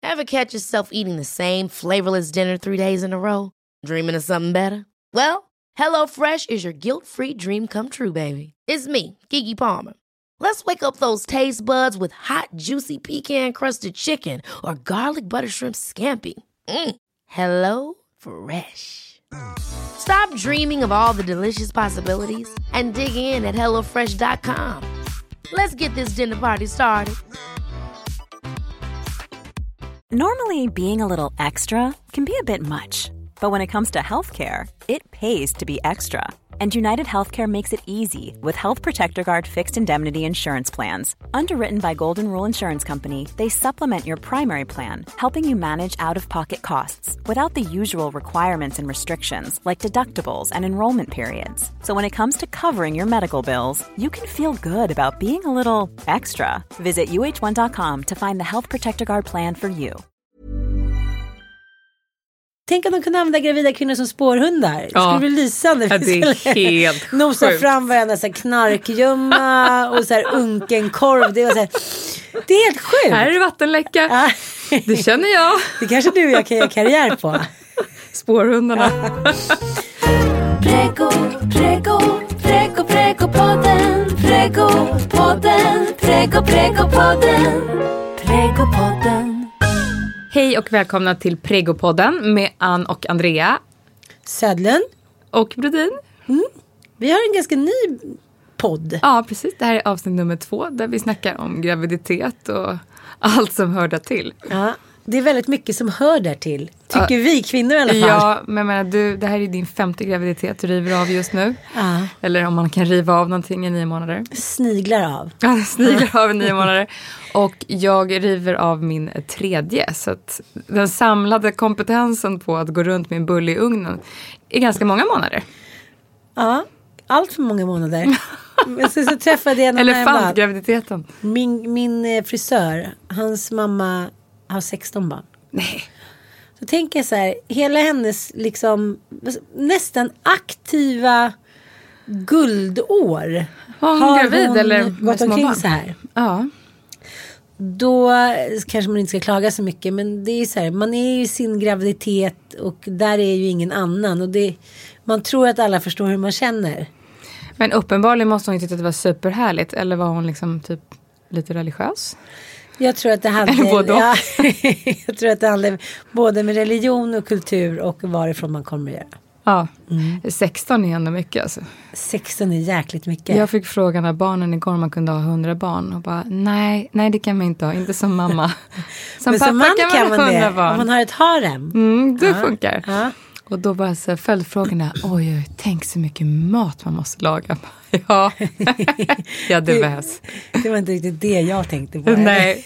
Ever catch yourself eating the same flavorless dinner 3 days in a row? Dreaming of something better? Well, HelloFresh is your guilt-free dream come true, baby. It's me, Keke Palmer. Let's wake up those taste buds with hot, juicy pecan-crusted chicken or garlic butter shrimp scampi. Hello Fresh. Stop dreaming of all the delicious possibilities and dig in at HelloFresh.com. Let's get this dinner party started. Normally, being a little extra can be a bit much. But when it comes to healthcare, it pays to be extra. And United Healthcare makes it easy with Health Protector Guard fixed indemnity insurance plans. Underwritten by Golden Rule Insurance Company, they supplement your primary plan, helping you manage out-of-pocket costs without the usual requirements and restrictions like deductibles and enrollment periods. So when it comes to covering your medical bills, you can feel good about being a little extra. Visit uh1.com to find the Health Protector Guard plan for you. Tänk om de kunde använda gravida kvinnor som spårhundar. Det skulle bli lysande. Ja, det är helt sjukt. Nosa fram varandra så här knarkgömma och så här unkenkorv. Det var så här, det är helt sjukt. Här är det vattenläcka. Det känner jag. Det kanske du och jag kan göra karriär på. Spårhundarna. Prego, prego, prego, pregopodden. Pregopodden, prego, pregopodden. Pregopodden. Hej och välkomna till Pregopodden med Ann och Andrea. Södlund. Och Brodin. Vi har en ganska ny podd. Ja, precis. Det här är avsnitt nummer 2 där vi snackar om graviditet och allt som hör där till. Ja, det är väldigt mycket som hör där till. Tycker vi kvinnor i alla fall. Ja, men jag menar, det här är din 5:e graviditet du river av just nu. Ja. Eller om man kan riva av någonting i 9 månader. Sniglar av. Ja, sniglar av i 9 månader. Och jag river av min 3:e. Så att den samlade kompetensen på att gå runt med en bulle i ugnen är ganska många månader. Ja, allt för många månader. Men så träffade jag någon elefantgraviditeten. Min frisör, hans mamma har 16 barn. Nej. Så tänker jag så här, hela hennes liksom nästan aktiva guldår. Har gravid eller gått omkring så här. Ja. Då kanske man inte ska klaga så mycket, men det är så här, man är ju sin graviditet och där är ju ingen annan och man tror att alla förstår hur man känner. Men uppenbarligen måste hon ju tycka att det var superhärligt, eller var hon liksom typ lite religiös? Jag tror att det handlar jag tror att det handlar både med religion och kultur och varifrån man kommer att göra. Ja, 16 är ändå mycket alltså. 16 är jäkligt mycket. Jag fick frågan av barnen igår om man kunde ha 100 barn och bara, nej det kan man inte ha, inte som mamma. Som men pappa som man kan man 100 det, barn. om man har ett harem. Det funkar. Ja. Och då bara så följdfrågorna, oj, tänk så mycket mat man måste laga. Ja, ja det behövs. Det var inte riktigt det jag tänkte på. Nej,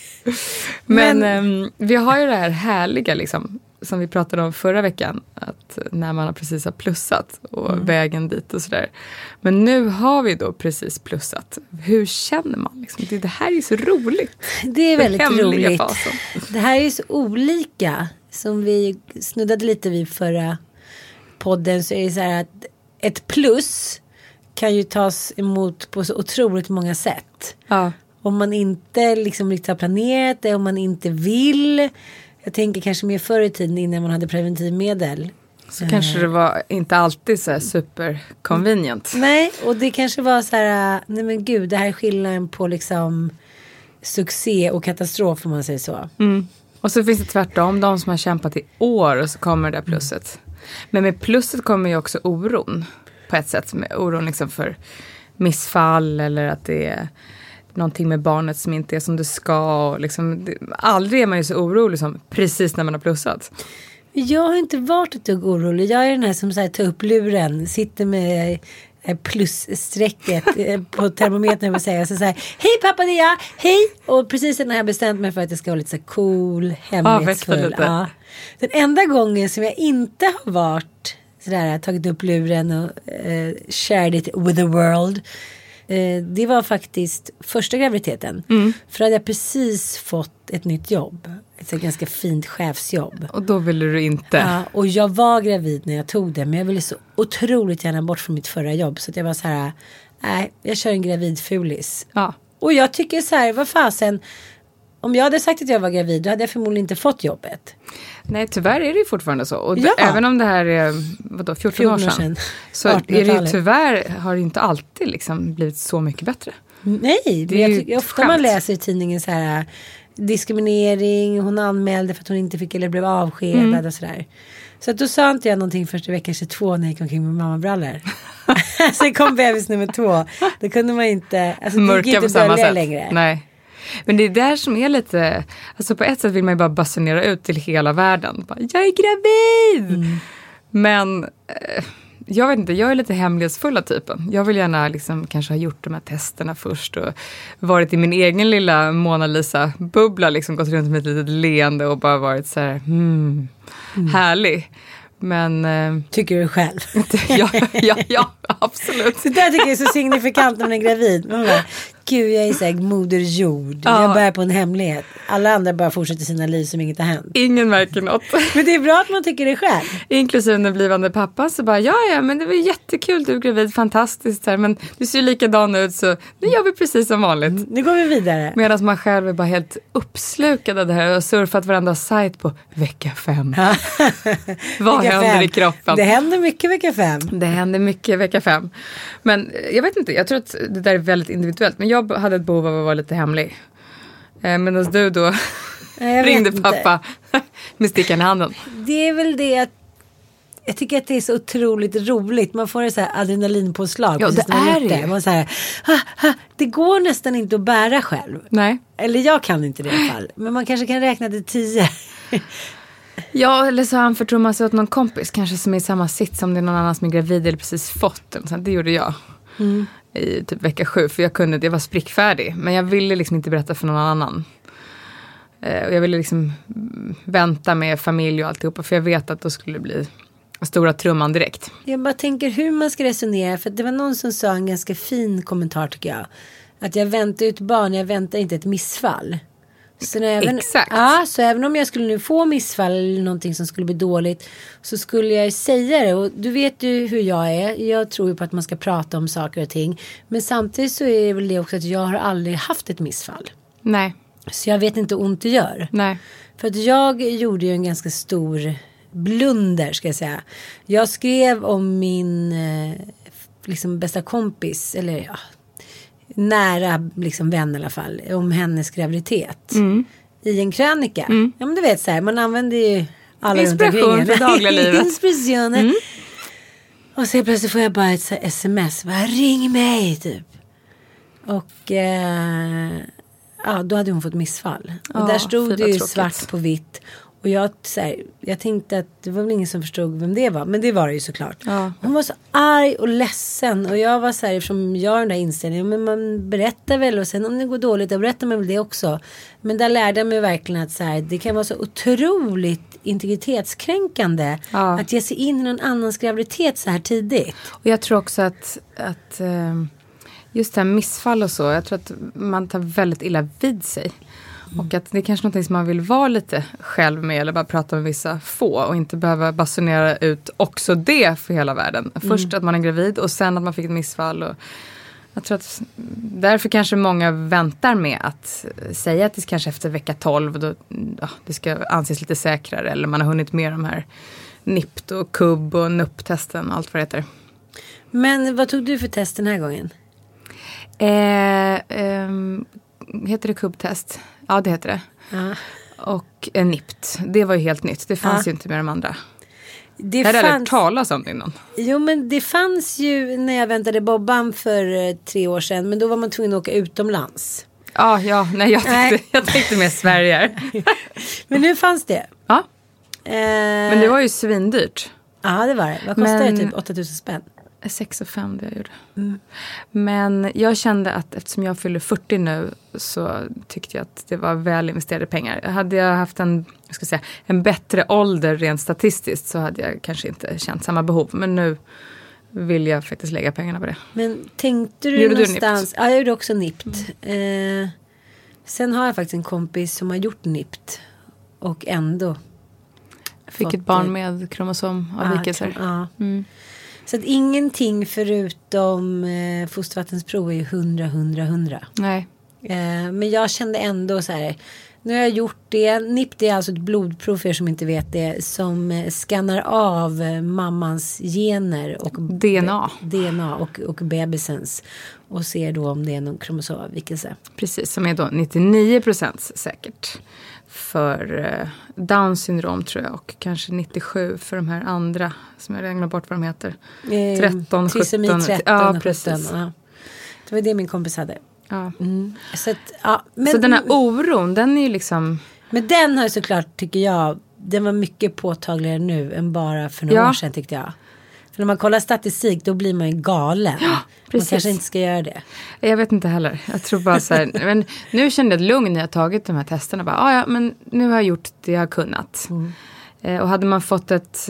men vi har ju det här härliga liksom, som vi pratade om förra veckan, att när man precis har plussat och vägen dit och sådär. Men nu har vi då precis plussat. Hur känner man liksom? Det här är ju så roligt. Det är väldigt roligt. Fasen. Det här är ju så olika. Som vi snuddade lite vid förra podden, så är det så här att ett plus kan ju tas emot på så otroligt många sätt. Ja. Om man inte liksom riktigt har planerat det, om man inte vill. Jag tänker kanske mer förr i tiden innan man hade preventivmedel. Så kanske det var inte alltid så här super convenient. Nej, och det kanske var så här, nej men gud, det här är skillnaden på liksom succé och katastrof, om man säger så. Och så finns det tvärtom, de som har kämpat i år och så kommer det där plusset. Men med plusset kommer ju också oron på ett sätt. Med oron liksom för missfall eller att det är någonting med barnet som inte är som det ska. Och liksom, aldrig är man ju så orolig som precis när man har plussat. Jag har inte varit ett dugg orolig. Jag är den här som så här, tar upp luren, sitter med plusstrecket på termometern och säger så här: hej pappa, det är jag, hej. Och precis när jag bestämt mig för att det ska vara lite så här cool, hemlighetsfull. Ja. Den enda gången som jag inte har varit sådär, tagit upp luren och shared it with the world, det var faktiskt första graviditeten. För hade jag precis fått ett nytt jobb, ett ganska fint chefsjobb. Och då ville du inte. Ja, och jag var gravid när jag tog det, men jag ville så otroligt gärna bort från mitt förra jobb, så att jag var så här: nej, jag kör en gravidfulis. Ja. Och jag tycker så här, vad fasen, om jag hade sagt att jag var gravid, då hade jag förmodligen inte fått jobbet. Nej, tyvärr är det ju fortfarande så. Och Ja. även om det här är 14 år sedan. Så är det ju tyvärr, har det inte alltid liksom blivit så mycket bättre. Nej, Det är men ju jag tycker ofta skämt. man läser i tidningen så här diskriminering, hon anmälde för att hon inte fick eller blev avskedad och sådär. Så att då sa inte jag någonting första veckan 22 när jag gick omkring med mammabrallor. Sen kom bebis nummer 2. Då kunde man inte, alltså det gick Mörka på inte samma dölja sätt. längre. Nej. Men det är där som är lite, alltså på ett sätt vill man ju bara basunera ut till hela världen. Bara, jag är gravid! Men jag vet inte, jag är lite hemlighetsfulla typen. Jag vill gärna liksom kanske ha gjort de här testerna först och varit i min egen lilla Mona Lisa-bubbla, liksom gått runt med ett litet leende och bara varit så här, härlig. Men Tycker du själv? ja, absolut. Så där tycker jag är så signifikant när man är gravid. Man bara, gud jag är så här moder jord. Ja. Jag börjar på en hemlighet. Alla andra bara fortsätter sina liv som inget har hänt. Ingen märker något. Men det är bra att man tycker det själv. Inklusive den blivande pappa så bara, ja men det var jättekul, du är gravid, fantastiskt här, men du ser ju likadan ut så nu gör vi precis som vanligt. Nu går vi vidare. Medan man själv är bara helt uppslukad av det här och surfat varenda sajt på vecka 5. Vad Vecka händer 5. i kroppen? Det händer mycket vecka 5. Det händer mycket vecka 5. Men jag vet inte, jag tror att det där är väldigt individuellt. Men jag hade ett behov av att vara lite hemlig. Medan du då Jag ringde vet pappa med stickan i handen. Det är väl det att jag tycker att det är så otroligt roligt. Man får ett så här adrenalinpåslag. Ja, precis det när man är gjort det. Man så här, det går nästan inte att bära själv. Nej. Eller jag kan inte det i alla fall. Men man kanske kan räkna till 10. Ja, eller så anförtror man sig åt någon kompis. Kanske som är i samma sitt som det är någon annan som är gravid eller precis fått. Det gjorde jag i typ vecka 7. För jag var sprickfärdig. Men jag ville liksom inte berätta för någon annan. Och jag ville liksom vänta med familj och alltihopa. För jag vet att då skulle det bli stora trumman direkt. Jag bara tänker hur man ska resonera. För det var någon som sa en ganska fin kommentar tycker jag. Att jag väntar ut barn, jag väntar inte ett missfall. Så Exakt. Ja, så även om jag skulle nu få missfall eller någonting som skulle bli dåligt så skulle jag säga det. Och du vet ju hur jag är. Jag tror ju på att man ska prata om saker och ting. Men samtidigt så är det väl det också att jag har aldrig haft ett missfall. Nej. Så jag vet inte ont det gör. Nej. För att jag gjorde ju en ganska stor blunder ska jag säga. Jag skrev om min liksom bästa kompis eller ja, nära liksom vän i alla fall om hennes graviditet i en krönika. Ja men du vet så här, man använder ju alla inspiration för dagliga livet. Inspiration. Och så plötsligt får jag bara ett så här sms. Bara, ring mig typ. Och ja, då hade hon fått missfall. Och där stod det ju svart på vitt. Och jag tänkte att det var väl ingen som förstod vem det var. Men det var det ju såklart. Ja. Hon var så arg och ledsen. Och jag var så här, eftersom jag har den där inställningen. Men man berättar väl. Och sen om det går dåligt, då berättar man väl det också. Men där lärde jag mig verkligen att så här, det kan vara så otroligt integritetskränkande. Ja. Att ge sig in i någon annans graviditet så här tidigt. Och jag tror också att just det här missfall och så. Jag tror att man tar väldigt illa vid sig. Och att det är kanske något som man vill vara lite själv med. Eller bara prata med vissa få. Och inte behöva basunera ut också det för hela världen. Först att man är gravid. Och sen att man fick ett missfall. Och jag tror att därför kanske många väntar med att säga att det kanske efter vecka 12. Då, det ska anses lite säkrare. Eller man har hunnit med de här NIPT och KUB och NUP-testen. Allt vad det heter. Men vad tog du för test den här gången? Heter det KUB-test? Ja, det heter det. Och NIPT. Det var ju helt nytt. Det fanns ju inte med de andra. Det hade aldrig talas om det innan. Jo, men det fanns ju när jag väntade Bobban för 3 år sedan. Men då var man tvungen att åka utomlands. Nej, jag tänkte med Sverige. Men nu fanns det. Ja. Men det var ju svindyrt. Ja, det var det. Vad kostade det? Typ 8 000 spänn. 6,5 det jag gjorde. Men jag kände att eftersom jag fyller 40 nu så tyckte jag att det var väl investerade pengar. Hade jag haft en bättre ålder rent statistiskt så hade jag kanske inte känt samma behov. Men nu vill jag faktiskt lägga pengarna på det. Men tänkte du någonstans... Ja, jag gjorde också NIPT. Sen har jag faktiskt en kompis som har gjort NIPT och ändå fick ett barn med kromosomavvikelser. Ja. Så att ingenting förutom fostervattensprov är ju 100. Nej. Men jag kände ändå så här, Nu har jag gjort det. NIPT är alltså ett blodprov för er som inte vet det. Som skannar av mammans gener och DNA och bebisens. Och ser då om det är någon kromosomavvikelse. Precis, som är då 99% säkert. För Downs syndrom tror jag. Och kanske 97 för de här andra. Som jag räknar bort vad de heter. 13, 17. Ja, precis. Ja. Det var det min kompis hade. Ja. Men, så den här oron, den är ju liksom... Men den har såklart, tycker jag, den var mycket påtagligare nu än bara för några år sedan, tyckte jag. För när man kollar statistik, då blir man ju galen. Ja, man kanske inte ska göra det. Jag vet inte heller. Jag tror bara så här... men nu kände jag ett lugn när jag tagit de här testerna. Bara, ja, men nu har jag gjort det jag har kunnat. Och hade man fått ett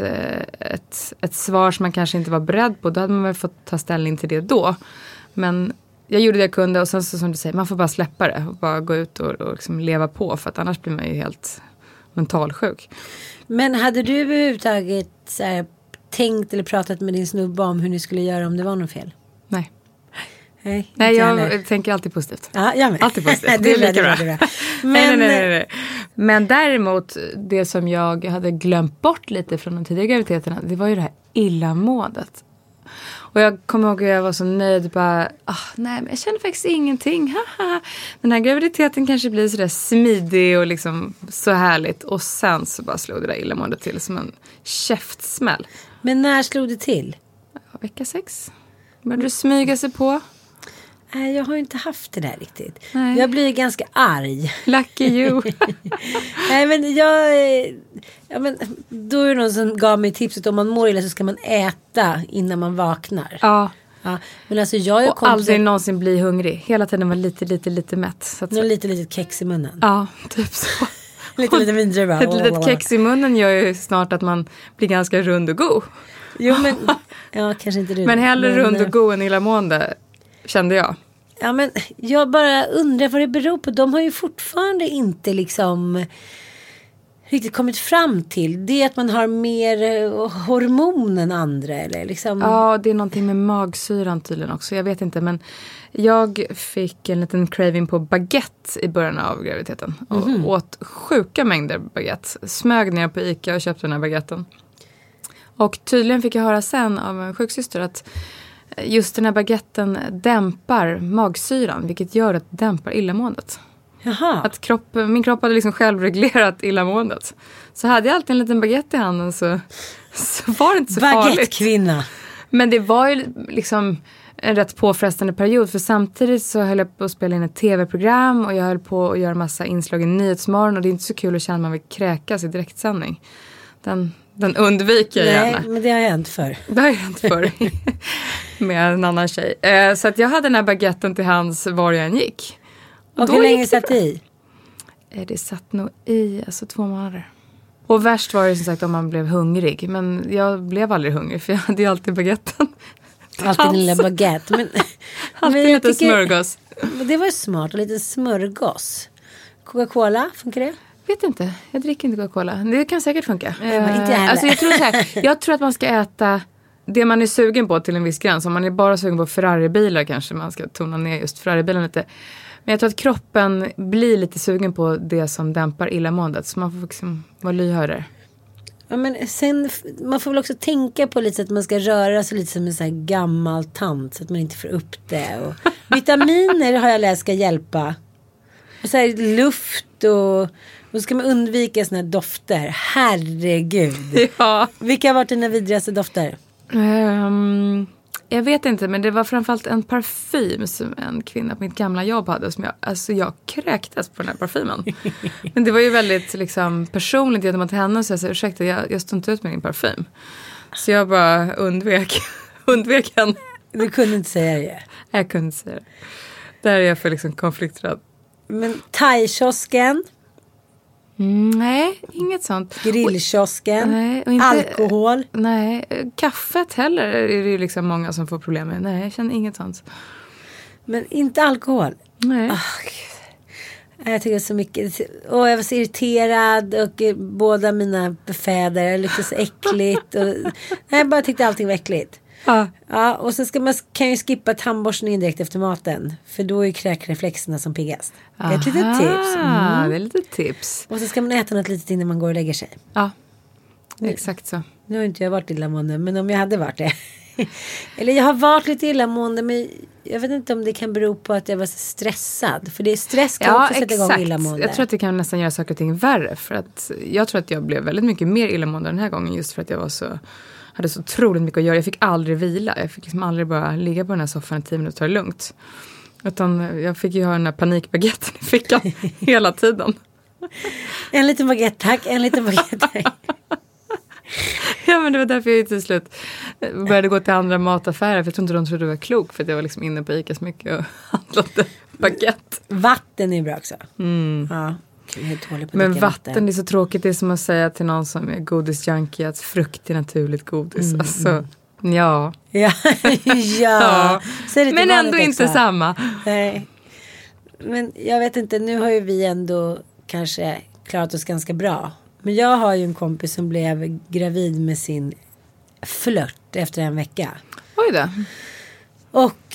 svar som man kanske inte var beredd på, då hade man väl fått ta ställning till det då. Men... jag gjorde det jag kunde och sen så som du säger, man får bara släppa det och bara gå ut och liksom leva på, för att annars blir man ju helt mentalsjuk. Men hade du överhuvudtaget så här, tänkt eller pratat med din snubbe om hur ni skulle göra om det var något fel? Nej. Nej, jag tänker alltid positivt. Ja, jag med. Alltid positivt. Det är lika bra. Nej. Men däremot, det som jag hade glömt bort lite från de tidigare graviditeterna, det var ju det här illamåendet. Och jag kommer ihåg att jag var så nöjd. Bara, nej, men jag känner faktiskt ingenting. Den här graviditeten kanske blir sådär smidig och liksom så härligt. Och sen så bara slog det där illamåendet till som en käftsmäll. Men när slog det till? Vecka 6. Började du smyga sig på? Nej, jag har inte haft det där riktigt. Nej. Jag blir ganska arg. Lucky you. Nej, men men då är det någon som gav mig tipset, om man mår illa så ska man äta innan man vaknar. Ja. Men alltså jag och aldrig någonsin bli hungrig. Hela tiden var lite mätt. Så att lite kex i munnen. Ja, typ så. lite vindruva. Ett litet kex i munnen gör ju snart att man blir ganska rund och god. Jo, men kanske inte rund. Men hellre rund och god än illamående, kände jag. Ja, men jag bara undrar vad det beror på. De har ju fortfarande inte liksom riktigt kommit fram till. Det är att man har mer hormon än andra, eller liksom. Ja, det är någonting med magsyran tydligen också. Jag vet inte, men jag fick en liten craving på baguette i början av graviditeten. Och åt sjuka mängder baguette. Smög ner på Ica och köpte den här baguetten. Och tydligen fick jag höra sen av en sjuksyster att just den här baguetten dämpar magsyran, vilket gör att det dämpar illamåendet. Jaha. Att min kropp hade liksom självreglerat illamåendet. Så hade jag alltid en liten baguette i handen så var det inte så farligt. Baguette-kvinna. Men det var ju liksom en rätt påfrestande period, för samtidigt så höll jag på att spela in ett tv-program och jag höll på att göra massa inslag i Nyhetsmorgon, och det är inte så kul att känna att man vill kräkas i direktsändning. Den undviker jag gärna. Nej, men det har hänt förr. Det har hänt förr. Med en annan tjej. Så att jag hade den här baguetten till hands var jag än gick. Och hur länge satt det i? Det satt nog i 2 månader. Och värst var det som sagt om man blev hungrig. Men jag blev aldrig hungrig, för jag hade ju alltid baguetten. Alltid en lilla baguette. Men alltid lite smörgås. Det var smart, och lite smörgås. Coca-Cola, funkar det? Vet inte, jag dricker inte Coca-Cola. Det kan säkert funka. Inte heller. Alltså jag tror att man ska äta det man är sugen på till en viss gräns. Om man är bara sugen på Ferrari-bilar kanske man ska tona ner just Ferrari-bilen lite. Men jag tror att kroppen blir lite sugen på det som dämpar illamåendet. Så man får liksom vara lyhörd. Ja, men sen, man får väl också tänka på lite att man ska röra sig lite som en sån här gammal tant, så att man inte får upp det. Och vitaminer har jag läst ska hjälpa. Och så här luft och så ska man undvika såna här dofter. Herregud. Ja. Vilka har varit dina vidrigaste dofter? Jag vet inte, men det var framförallt en parfym som en kvinna på mitt gamla jobb hade. Som jag kräktes på den här parfymen. Men det var ju väldigt liksom, personligt genom att henne och säga, ursäkta, jag står inte ut med din parfym. Så jag bara undvek henne. Du kunde inte säga det. Jag kunde inte säga det. Där är jag för liksom konflikträdd. Men thai-kiosken? Nej, inget sånt. Grillkiosken? Nej, och inte, alkohol? Nej, kaffet heller är det ju liksom många som får problem med. Nej, jag känner inget sånt. Men inte alkohol? Nej. Jag tycker så mycket. Och jag var så irriterad. Och båda mina fäder lyckades så äckligt. Och jag bara tyckte allting var äckligt. Ja, och sen kan ju skippa tandborstningen direkt efter maten. För då är ju kräkreflexerna som piggast. Ett litet tips. Det är lite tips. Och så ska man äta något litet innan man går och lägger sig. Ja, exakt så. Nu har inte jag varit illamående, men om jag hade varit det. Eller jag har varit lite illamående, men jag vet inte om det kan bero på att jag var stressad. För det är stress kan också sätta igång illamående. Jag tror att det kan nästan göra saker och ting värre. För att jag tror att jag blev väldigt mycket mer illamående den här gången. Just för att jag hade så otroligt mycket att göra. Jag fick aldrig vila. Jag fick liksom aldrig bara ligga på den här soffan i 10 minuter och ta det lugnt. Utan jag fick ju ha den här panikbaguetten i fickan hela tiden. En liten baguette, tack. En liten baguette, tack. Ja, men det var därför jag till slut började gå till andra mataffärer. För jag tror inte de trodde det var klok. För att jag var liksom inne på Ica så mycket och handlade baguette. Vatten är bra också. Ja. Men vatten är så tråkigt. Det är som att säga till någon som är godisjunkie att frukt är naturligt godis. Alltså, ja. Men ändå inte samma. Nej. Men jag vet inte, nu har ju vi ändå kanske klarat oss ganska bra. Men jag har ju en kompis som blev gravid med sin flört efter en vecka. Oj då. Och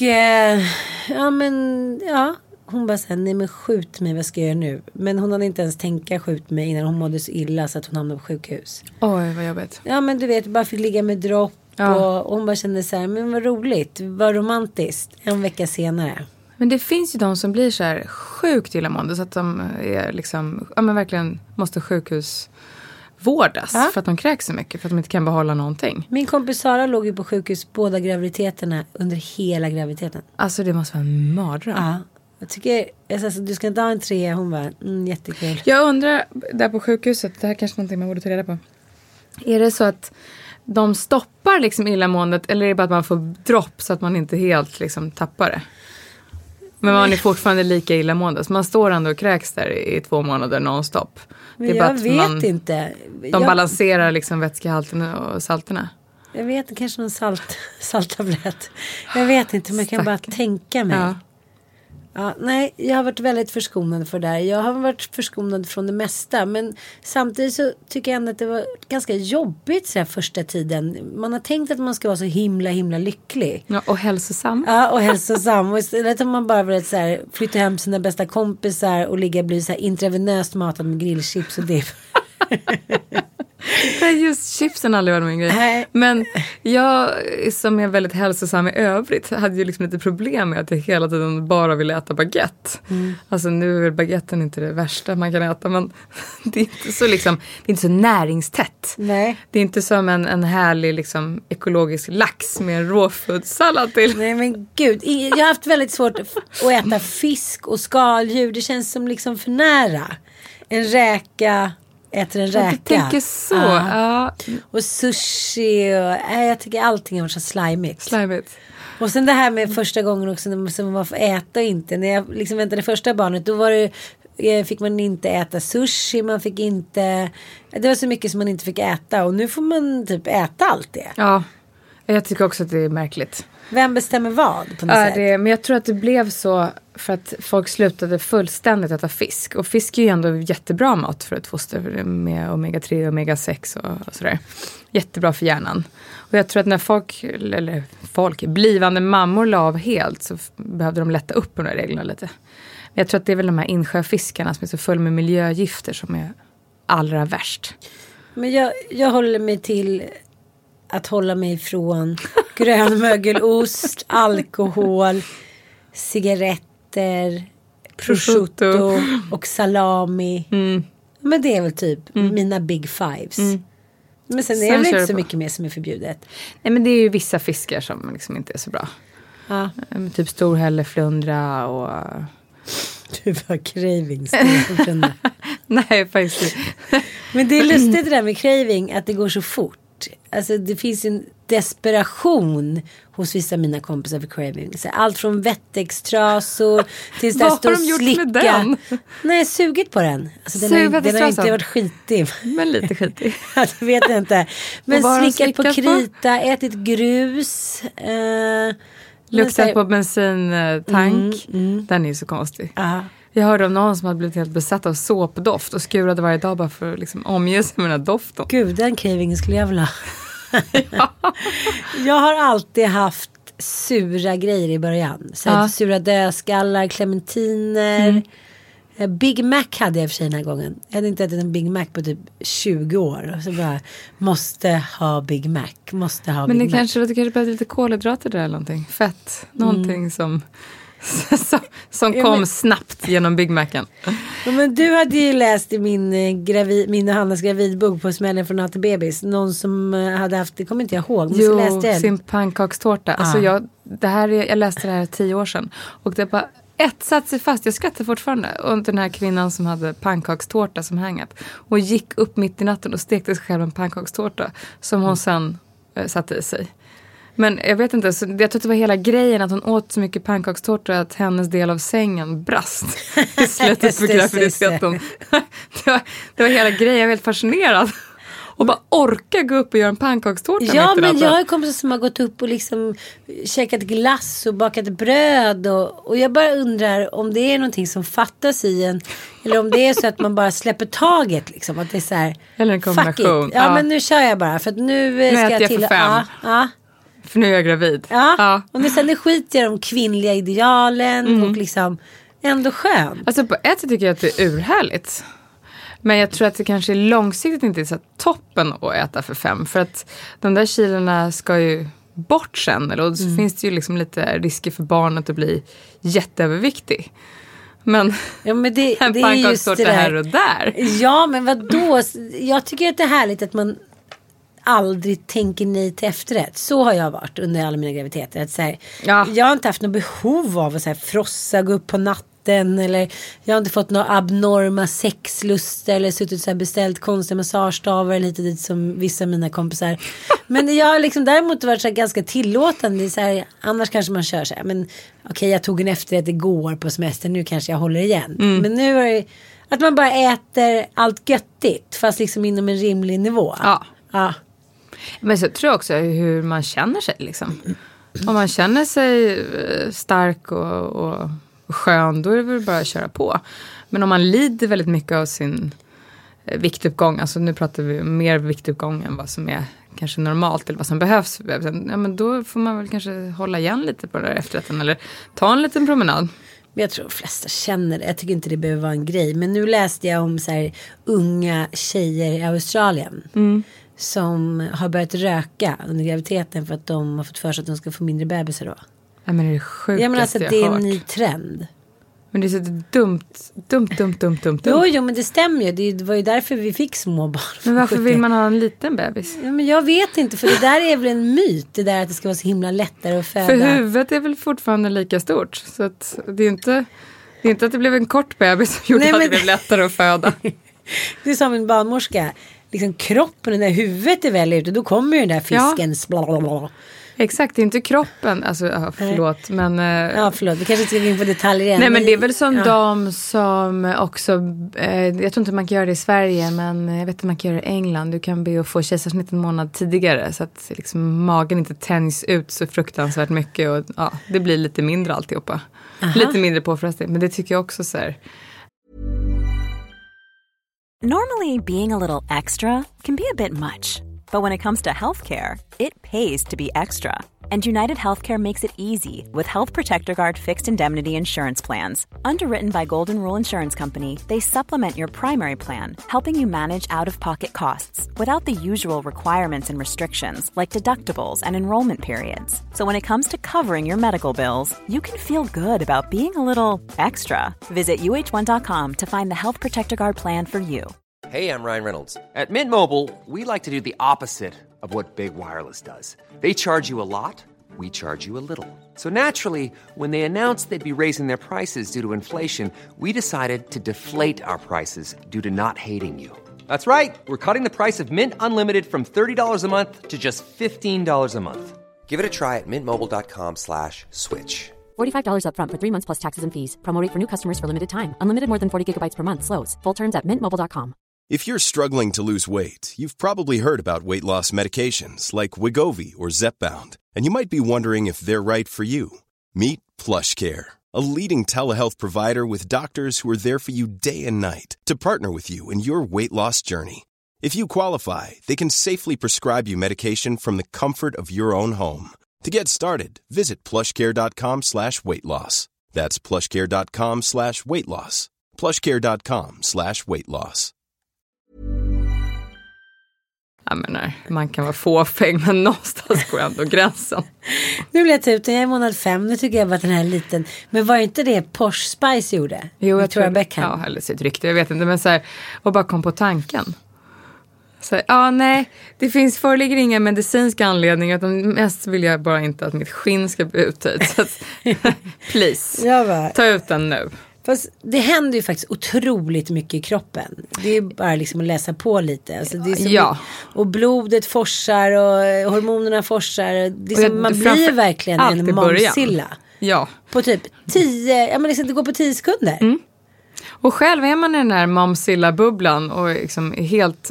hon bara såhär, nej men skjut mig, vad ska jag göra nu? Men hon hade inte ens tänka skjut mig innan hon mådde så illa så att hon hamnade på sjukhus. Oj, vad jobbigt. Ja, men du vet, bara fick ligga med dropp. Och hon bara kände så här, men vad roligt, vad romantiskt. En vecka senare. Men det finns ju de som blir så här sjukt illamående så att de är liksom, ja men verkligen måste sjukhusvårdas för att de kräks så mycket, för att de inte kan behålla någonting. Min kompis Sara låg ju på sjukhus båda graviditeterna under hela graviditeten. Alltså det måste vara en mardröm. Ja, jag tycker, alltså, du ska inte ha en 3, hon var jättekul. Jag undrar, där på sjukhuset, det här är kanske någonting man borde ta reda på. Är det så att de stoppar liksom illamåendet eller är det bara att man får dropp så att man inte helt liksom tappar det? Men man är fortfarande lika illamående. Så man står ändå och kräks där i 2 månader nonstop. Men det är jag bara att vet inte. De balanserar liksom vätskehalten och salterna. Jag vet, kanske någon salttablett. Jag vet inte, men jag kan bara tänka mig. Ja, nej, jag har varit väldigt förskonad för det här. Jag har varit förskonad från det mesta. Men samtidigt så tycker jag ändå att det var ganska jobbigt så här första tiden. Man har tänkt att man ska vara så himla lycklig. Ja, och hälsosam. Ja, och hälsosam. Och istället har man bara velat så här, flytta hem sina bästa kompisar och bli så här intravenöst matad med grillchips och dipp. Just chipsen har aldrig varit min grej. Men jag som är väldigt hälsosam i övrigt hade ju liksom lite problem med att jag hela tiden bara ville äta baguette. Alltså nu är baguetten inte det värsta man kan äta, men det är inte så liksom, det är inte så näringstätt. Nej. Det är inte som en härlig liksom ekologisk lax med en råfodssallad till. Nej men gud, jag har haft väldigt svårt att äta fisk och skaldjur. Det känns som liksom för nära. En räka, äter en räka. Jag tänker så. Ja. Och sushi och jag tycker allting är så slimigt. Och sen det här med första gången också när man får äta och inte. När jag liksom väntade första barnet, då var det, fick man inte äta sushi, man fick inte, det var så mycket som man inte fick äta och nu får man typ äta allt det. Ja, jag tycker också att det är märkligt. Vem bestämmer vad på något sätt? Men jag tror att det blev så för att folk slutade fullständigt äta fisk. Och fisk är ju ändå jättebra mat för ett foster med omega-3 och omega-6 och sådär. Jättebra för hjärnan. Och jag tror att när blivande mammor la av helt så behövde de lätta upp på de här reglerna lite. Men jag tror att det är väl de här insjöfiskarna som är så full med miljögifter som är allra värst. Men jag håller mig till att hålla mig ifrån grönmögelost, alkohol, cigaretter, prosciutto och salami. Men det är väl typ mina big fives. Men sen är det inte så mycket mer som är förbjudet. Nej, men det är ju vissa fiskar som liksom inte är så bra. Ja. Typ storhälleflundra och... Du var craving. Nej, faktiskt. Men det är lustigt det där med craving, att det går så fort. Alltså det finns en desperation hos vissa av mina kompisar för craving. Så allt från vettextrasor till vad har de gjort med den? Nej, sugit på den. Alltså, den har inte varit skitig. Men lite skitig. Jag vet inte. Men slickat på krita, ätit grus. Luktat på bensintank. Den är ju så konstig. Jag hörde om någon som hade blivit helt besatt av såpdoft och skurade varje dag bara för att liksom omge sig med den här doften. Gud, den cravingen skulle jag vilja. Jag har alltid haft sura grejer i början. Så sura dödskallar, clementiner. Big Mac hade jag för sig den här gången. Jag hade inte ätit en Big Mac på typ 20 år. Och så bara, måste ha Big Mac. Men det kanske behövde lite kolhydrater där eller någonting. Fett. Någonting som kom snabbt genom Big Macen. Ja, men du hade ju läst i min och Hannas gravidbok på smällen från A till bebis. Någon som hade haft, det kommer inte jag ihåg. Men så läste jag sin pannkakstårta. Alltså jag läste det här 10 år sedan. Och det bara satt sig fast. Jag skrattar fortfarande. Och den här kvinnan som hade pannkakstårta som hang-up. Och gick upp mitt i natten och stekte sig själv en pannkakstårta. Som hon sen satte i sig. Men jag vet inte, jag tror att det var hela grejen att hon åt så mycket pannkakstårta att hennes del av sängen brast i slutet på graviditeten. Det var hela grejen, jag var helt fascinerad. Och bara orka gå upp och göra en pannkakstårta. Ja, men jag har kompisar som har gått upp och liksom käkat glass och bakat bröd. Och jag bara undrar om det är någonting som fattas i en. Eller om det är så att man bara släpper taget liksom. Att det är så här, eller en kombination. Ja, men nu kör jag bara. För att nu ska jag till. För 5. För nu är jag gravid. Ja. Och nu skiter jag de kvinnliga idealen. Och liksom ändå skönt. Alltså på ett sätt tycker jag att det är urhärligt. Men jag tror att det kanske långsiktigt inte är så toppen att äta för 5. För att de där kilorna ska ju bort sen. Och så finns det ju liksom lite risker för barnet att bli jätteöverviktig. Men det en pannkakstårta här och där. Ja, men vadå? Jag tycker att det är härligt att man aldrig tänker nej till efterrätt. Så har jag varit under alla mina graviditeter. Att så här, jag har inte haft något behov av att så här, frossa, gå upp på natten. Eller jag har inte fått några abnorma sexluster. Eller suttit så här, beställt konstiga massagestavar. Eller lite dit som vissa av mina kompisar. Men jag har liksom däremot varit så här, ganska tillåtande. Så här, annars kanske man kör så här. Men okej, jag tog en efterrätt igår på semester. Nu kanske jag håller igen. Men nu är det att man bara äter allt göttigt. Fast liksom inom en rimlig nivå. Ja. Men så tror jag också hur man känner sig liksom. Om man känner sig stark och skön, då är det väl bara att köra på. Men om man lider väldigt mycket av sin viktuppgång, alltså nu pratar vi mer viktuppgång än vad som är kanske normalt eller vad som behövs. Ja, men då får man väl kanske hålla igen lite på det där efterrätten eller ta en liten promenad. Jag tror de flesta känner det. Jag tycker inte det behöver vara en grej. Men nu läste jag om så här unga tjejer i Australien. Som har börjat röka under graviditeten för att de har fått för sig att de ska få mindre bebisar då. Ja, men det är sjukt. Ja, men alltså det är en ny trend. Men det är så dumt. Jo, men det stämmer ju. Det var ju därför vi fick små barn. Men varför vill man ha en liten bebis? Ja, men jag vet inte, för det där är väl en myt. Det där att det ska vara så himla lättare att föda. För huvudet är väl fortfarande lika stort. Så att det är inte att det blev en kort bebis som gjorde att det blev lättare att föda. Det är som en barnmorska. Liksom kroppen och det där huvudet är väl ute. Då kommer ju den där fisken. Ja. Exakt, det är inte kroppen. Alltså, förlåt. Men, ja, förlåt. Vi kanske inte ska gå in på detaljer än. Nej, men det är väl som de som också... jag tror inte man kan göra det i Sverige, men jag vet att man kan göra det i England. Du kan be att få kejsarsnitt en månad tidigare. Så att liksom, magen inte tänjs ut så fruktansvärt mycket. Och det blir lite mindre alltihopa. Lite mindre påfrestning. Men det tycker jag också så här... Normally, being a little extra can be a bit much. But when it comes to healthcare, it pays to be extra. And United Healthcare makes it easy with Health Protector Guard fixed indemnity insurance plans. Underwritten by Golden Rule Insurance Company, they supplement your primary plan, helping you manage out-of-pocket costs without the usual requirements and restrictions like deductibles and enrollment periods. So when it comes to covering your medical bills, you can feel good about being a little extra. Visit uh1.com to find the Health Protector Guard plan for you. Hey, I'm Ryan Reynolds. At Mint Mobile, we like to do the opposite of what Big Wireless does. They charge you a lot, we charge you a little. So naturally, when they announced they'd be raising their prices due to inflation, we decided to deflate our prices due to not hating you. That's right. We're cutting the price of Mint Unlimited from $30 a month to just $15 a month. Give it a try at mintmobile.com/switch. $45 up front for 3 months plus taxes and fees. Promo rate for new customers for limited time. Unlimited more than 40 gigabytes per month. Slows full terms at mintmobile.com. If you're struggling to lose weight, you've probably heard about weight loss medications like Wegovy or Zepbound, and you might be wondering if they're right for you. Meet PlushCare, a leading telehealth provider with doctors who are there for you day and night to partner with you in your weight loss journey. If you qualify, they can safely prescribe you medication from the comfort of your own home. To get started, visit plushcare.com/weightloss. That's plushcare.com/weightloss. plushcare.com/weightloss. Jag menar, man kan vara fåfäng, men någonstans går ändå gränsen. Nu blir jag ta ut, jag är i månad 5, nu tycker jag att den här är liten. Men var inte det Porsche Spice gjorde? Jo, jag tror Beckham. Ja, eller sitt rykte, jag vet inte, men så här, och bara kom på tanken. Så här, nej, det föreligger inga medicinska anledningar, utan mest vill jag bara inte att mitt skinn ska bli uttöjt. Så att, please, ta ut den nu. Fast det händer ju faktiskt otroligt mycket i kroppen. Det är bara liksom att läsa på lite. Alltså det är som och blodet forsar och hormonerna forsar. Det är som, man blir verkligen en momsilla. Ja. På typ 10, ja men liksom det går på 10 sekunder. Mm. Och själv är man i den här momsilla-bubblan och liksom är helt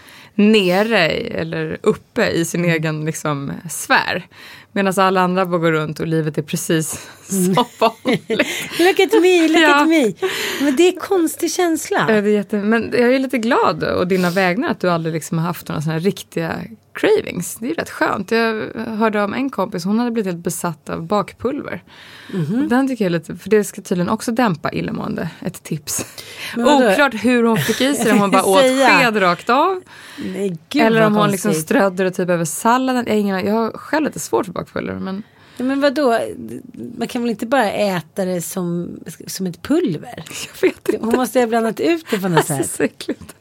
nere eller uppe i sin egen liksom sfär. Medan alla andra bara går runt och livet är precis så vanligt. Look at me. Men det är konstig känsla. Ja, det är men jag är lite glad och dina vägnar att du aldrig liksom har haft några såna här riktiga cravings. Det är rätt skönt. Jag hörde om en kompis, hon hade blivit helt besatt av bakpulver. Och den tycker jag lite, för det ska tydligen också dämpa illamående. Ett tips. Oklart hur hon fick i sig, om hon bara åt sked rakt av. Nej, gud, eller om hon liksom strödde det typ över salladen. Jag har själv lite svårt för bakpulver, men... Ja, men vadå? Man kan väl inte bara äta det som ett pulver? Jag vet inte. Hon måste ha blandat ut det på något sätt. Så äckligt.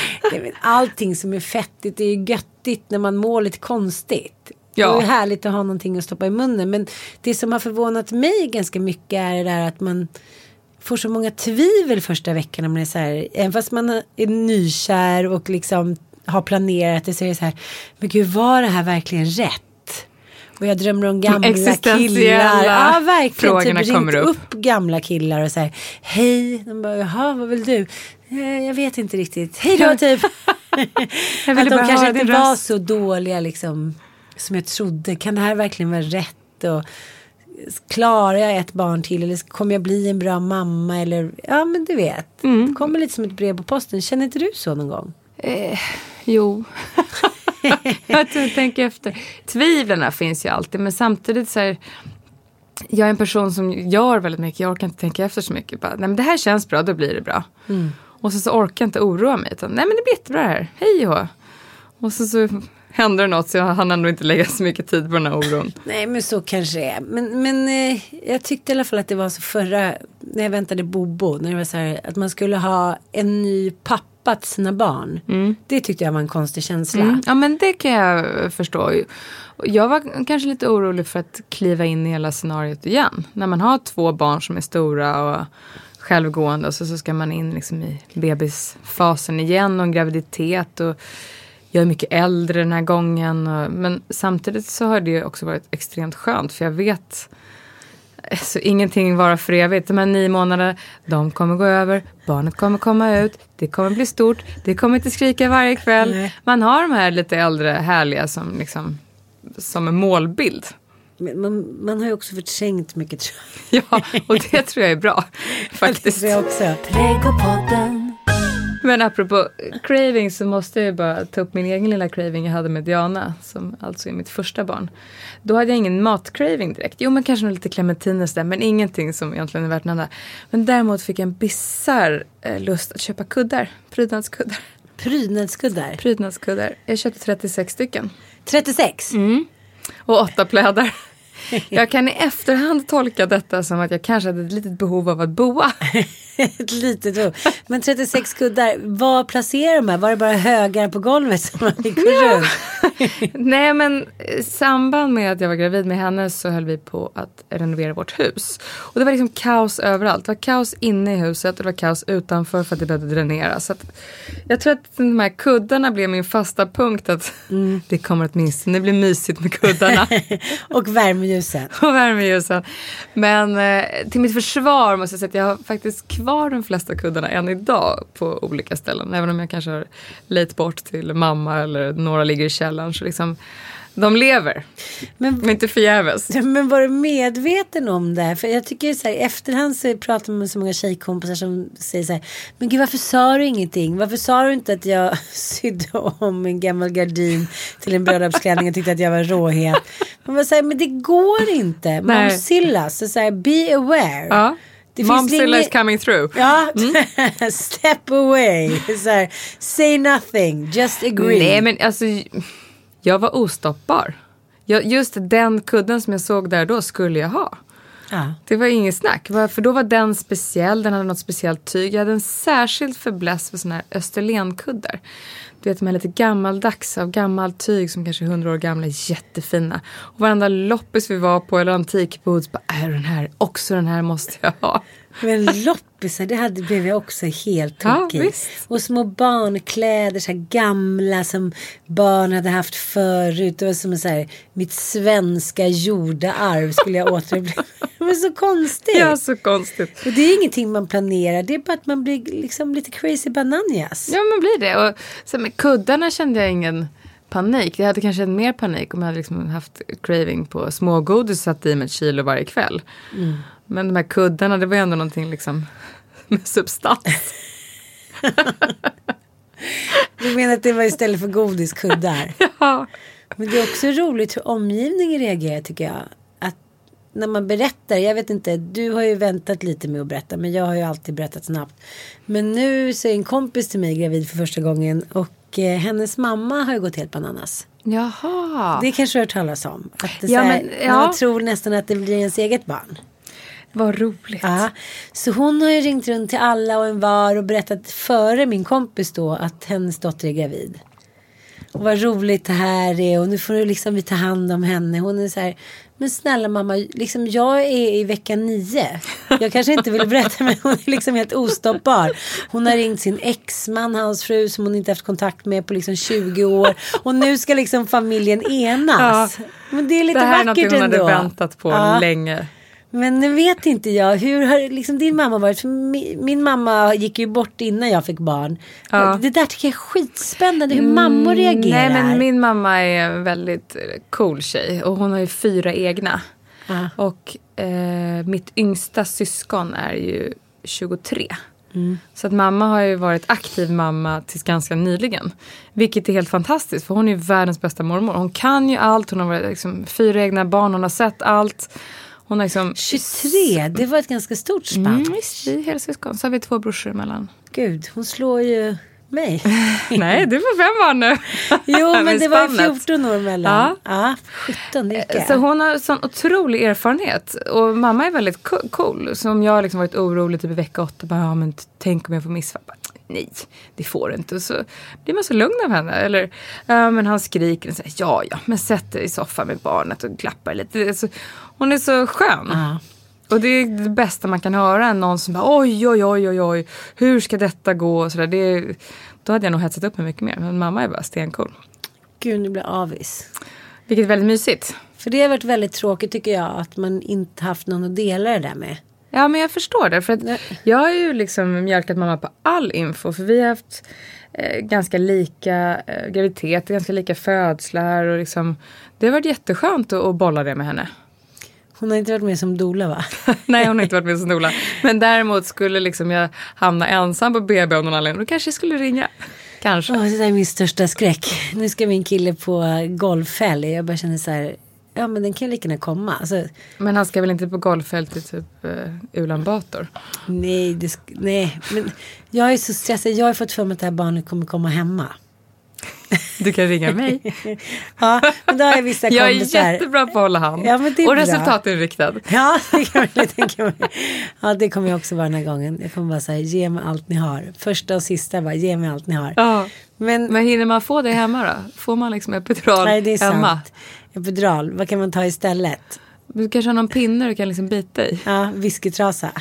Allting som är fettigt är ju göttigt när man mår lite konstigt. Ja. Det är härligt att ha någonting att stoppa i munnen. Men det som har förvånat mig ganska mycket är det där att man får så många tvivel första veckan. När man är så här, även fast man är nykär och liksom har planerat det, så är det så här, men gud, var det här verkligen rätt? Och jag drömmer om gamla killar. Ja, verkligen. Typ ringt upp gamla killar och säger hej. De bara, jaha, vad vill du? Jag vet inte riktigt. Hej då, typ. Att de kanske inte var så dåliga liksom, som jag trodde. Kan det här verkligen vara rätt? Och klarar jag ett barn till? Eller kommer jag bli en bra mamma? Eller, ja, men du vet. Det kommer lite som ett brev på posten. Känner inte du så någon gång? Jo. Jag tänker efter. Tvivlarna finns ju alltid, men samtidigt så här, jag är en person som gör väldigt mycket. Jag orkar inte tänka efter så mycket. Bara, nej, men det här känns bra, då blir det bra. Och så orkar jag inte oroa mig. Utan, nej, men det blir jättebra här. Hej och och så händer det något, så jag hann ändå inte lägga så mycket tid på den här oron. Nej, men så kanske det är. Men jag tyckte i alla fall att det var så förra, när jag väntade Bobo, när det var så här, att man skulle ha en ny pappa till sina barn. Det tyckte jag var en konstig känsla. Ja, men det kan jag förstå. Jag var kanske lite orolig för att kliva in i hela scenariot igen. När man har 2 barn som är stora och självgående, och så ska man in liksom i bebisfasen igen och en graviditet, och jag är mycket äldre den här gången. Men samtidigt så har det också varit extremt skönt, för jag vet så ingenting vara för evigt. De här 9 månaderna, de kommer gå över, barnet kommer komma ut, det kommer bli stort, det kommer inte skrika varje kväll. Nej. Man har de här lite äldre härliga som liksom som en målbild. Man har ju också förträngt mycket. Ja, och det tror jag är bra faktiskt. Det också. Men apropå craving, så måste jag bara ta upp min egen lilla craving jag hade med Diana, som alltså är mitt första barn. Då hade jag ingen matcraving direkt. Jo, men kanske lite clementiner där, men ingenting som egentligen är värt något. Men däremot fick jag en bizarr lust att köpa kuddar. Prydnadskuddar. Jag köpte 36 stycken. 36? Och 8 plädar. Jag kan i efterhand tolka detta som att jag kanske hade ett litet behov av att boa. Ett litet behov. Men 36 kuddar, var placerar de här? Var det bara högar på golvet som man fick gå runt? Nej, men i samband med att jag var gravid med henne så höll vi på att renovera vårt hus. Och det var liksom kaos överallt. Det var kaos inne i huset och det var kaos utanför för att det behövde dräneras. Så att jag tror att de här kuddarna blev min fasta punkt, att det kommer åtminstone bli mysigt med kuddarna. Och värmeljusen. Men till mitt försvar måste jag säga att jag har faktiskt kvar de flesta kuddarna än idag på olika ställen. Även om jag kanske har lejt bort till mamma eller några ligger i källaren. Så liksom, De lever. Men inte förgäves. Men var du medveten om det? För jag tycker så här, i efterhand så pratar man med så många tjejkompisar som säger så här, men gud, varför sa du ingenting? Varför sa du inte att jag sydde om en gammal gardin till en bröllopsklänning och tyckte att jag var råhet? Man var så här, men det går inte. Momzilla, så här, be aware. Ja. Momzilla is coming through. Ja, step away. Så här, say nothing, just agree. Nej, men alltså, jag var ostoppbar. Just den kudden som jag såg där då skulle jag ha. Ja. Det var inget snack. För då var den speciell. Den hade något speciellt tyg. Jag hade en särskild förbläss för såna här Österlenkuddar. Du vet, de är lite gammaldags av gammalt tyg som kanske är 100 år gamla. Jättefina. Och varenda loppis vi var på eller antikbods bara, den här måste jag ha. Men loppisar, blev jag också helt tokig. Ja, och små barnkläder, så här gamla som barn hade haft förut. Det var som så här, mitt svenska jordarv skulle jag återuppleva. Det var så konstigt. Ja, så konstigt. Och det är ingenting man planerar. Det är bara att man blir liksom lite crazy bananas. Ja, man blir det. Och så med kuddarna kände jag ingen panik. Jag hade kanske mer panik om jag hade liksom haft craving på smågodis och satt i med 1 kilo varje kväll. Mm. Men de här kuddarna, det var ju ändå någonting liksom med substans. Du menar att det var istället för godiskuddar? Ja. Men det är också roligt hur omgivningen reagerar, tycker jag. Att när man berättar, jag vet inte, du har ju väntat lite med att berätta, men jag har ju alltid berättat snabbt. Men nu så är en kompis till mig gravid för första gången och hennes mamma har ju gått helt bananas. Jaha. Det kanske du har hört talas om. Att det man tror nästan att det blir ens eget barn. Vad roligt. Ja, så hon har ju ringt runt till alla och en var och berättat före min kompis då att hennes dotter är gravid. Och vad roligt det här är och nu får du liksom vi ta hand om henne. Hon är så här, men snälla mamma, liksom jag är i vecka 9. Jag kanske inte vill berätta, men hon är liksom helt ostoppbar. Hon har ringt sin exman, hans fru som hon inte haft kontakt med på liksom 20 år. Och nu ska liksom familjen enas. Ja, men det är lite vackert ändå. Det här är något hon hade väntat på länge. Men nu vet inte jag, hur har liksom din mamma varit? För min mamma gick ju bort innan jag fick barn. Ja. Det där tycker jag är skitspännande, hur mammor reagerar. Nej, men min mamma är en väldigt cool tjej. Och hon har ju 4 egna. Ja. Och mitt yngsta syskon är ju 23. Mm. Så att mamma har ju varit aktiv mamma tills ganska nyligen. Vilket är helt fantastiskt, för hon är ju världens bästa mormor. Hon kan ju allt, hon har varit liksom 4 egna barn, hon har sett allt. Hon har liksom 23, det var ett ganska stort spann. Visst, vi är hela syskon. Så har vi 2 brorsor emellan. Gud, hon slår ju mig. Nej, det var 5 år nu. Jo, men det var 14 år mellan. Ja, 17, det gick. Så hon har sån otrolig erfarenhet. Och mamma är väldigt cool. Så om jag har liksom varit orolig typ i vecka 8. Bara, men tänk om jag får missfall. Nej, det får du inte. Så blir man så lugn av henne. Eller, men han skriker och säger, ja, men sätt dig i soffan med barnet och klappar lite. Så, hon är så skön. Och det är det bästa man kan höra. Någon som bara, oj, hur ska detta gå? Och så där. Då hade jag nog hetsat upp mig mycket mer. Men mamma är bara stencool. Gud, nu blir avis. Vilket är väldigt mysigt. För det har varit väldigt tråkigt, tycker jag, att man inte haft någon att dela det där med. Ja, men jag förstår det. För att jag har ju liksom mjölkat mamma på all info. För vi har haft ganska lika graviditet, ganska lika födslar. Och liksom, det har varit jätteskönt att bolla det med henne. Hon har inte varit med som doula, va? Nej, hon har inte varit med som doula. Men däremot skulle liksom jag hamna ensam på BB av någon anledning. Då kanske jag skulle ringa. Kanske. Det är min största skräck. Nu ska min kille på golfhelg. Jag bara känner så här, ja, men den kan lika gärna komma. Alltså, men han ska väl inte på golffält i typ Ulan Bator? Nej, men jag är så stressad. Jag har fått för mig att det här barnet kommer komma hemma. Du kan ringa mig. Ja, men då har jag vissa kompisar. Jag är jättebra på att hålla hand. Ja, men det är och bra. Resultatinriktad. Ja, det kan man tänka mig. Ja, det kommer jag också vara den här gången. Jag kommer bara säga, ge mig allt ni har. Första och sista bara, ge mig allt ni har. Ja. Men hinner man få det hemma då? Får man liksom epidural hemma? Nej, det är sant. Epidural, vad kan man ta istället? Du kanske har någon pinne du kan liksom bita i. Ja, whiskytrasa.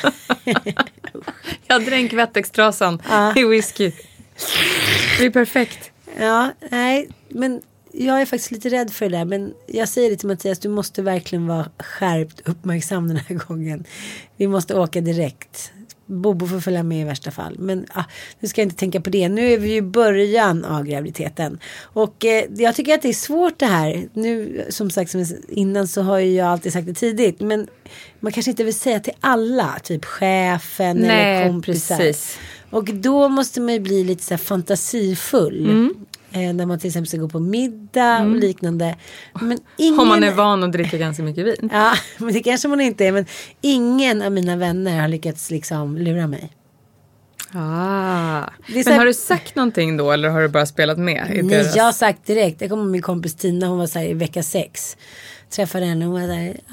Jag dränk Vettextrasan i whisky. Det är perfekt. Ja, nej, men jag är faktiskt lite rädd för det där. Men jag säger det till Mattias, du måste verkligen vara skärpt uppmärksam den här gången. Vi måste åka direkt. Bobo får följa med i värsta fall. Men nu ska jag inte tänka på det. Nu är vi ju i början av graviditeten. Och jag tycker att det är svårt det här. Nu, som sagt, innan så har ju jag alltid sagt det tidigt. Men man kanske inte vill säga till alla. Typ chefen eller kompisar. Precis. Och då måste man ju bli lite så här fantasifull. När man till exempel ska gå på middag och liknande. Men om man är van att dricka ganska mycket vin. Ja, men det kanske man inte är. Men ingen av mina vänner har lyckats liksom lura mig. Men har du sagt någonting då? Eller har du bara spelat med? Nej, jag har sagt direkt. Jag kommer med min kompis Tina. Hon var så här i vecka 6. Träffade henne. Hon var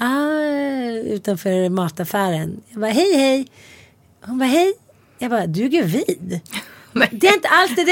där utanför mataffären. Jag bara, hej. Hon bara, hej. Jag bara, du är gravid. Nej. Det är inte alls det.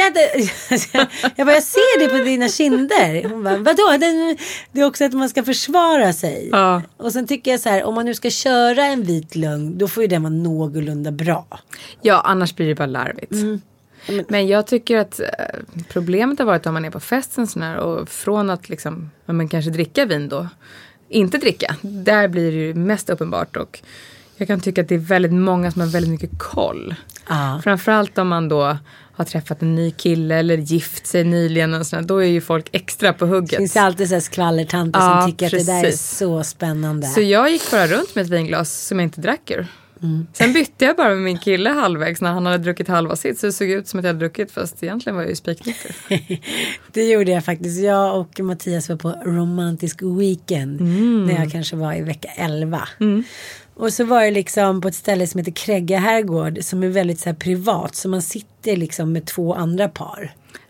Jag ser det på dina kinder. Hon bara, vadå? Det är också att man ska försvara sig. Ja. Och sen tycker jag så här, om man nu ska köra en vit lögn, då får ju den vara någorlunda bra. Ja, annars blir det bara larvigt. Men jag tycker att problemet har varit om man är på festen sån här, och från att liksom, man kanske dricka vin då, inte dricka. Där blir det ju mest uppenbart, och jag kan tycka att det är väldigt många som har väldigt mycket koll. Framförallt om man då har träffat en ny kille eller gift sig nyligen och sådär, då är ju folk extra på hugget. Det finns alltid så här skvallertanter som tycker att det där är så spännande. Så jag gick bara runt med ett vinglas som jag inte drack ur. Sen bytte jag bara med min kille halvvägs när han hade druckit halva sitt, så det såg ut som att jag hade druckit, fast egentligen var jag ju spiknykter. Det gjorde jag faktiskt. Jag och Mattias var på romantisk weekend när jag kanske var i vecka 11. Och så var det liksom på ett ställe som heter Krägga herrgård, som är väldigt så här privat, så man sitter liksom med 2 andra par.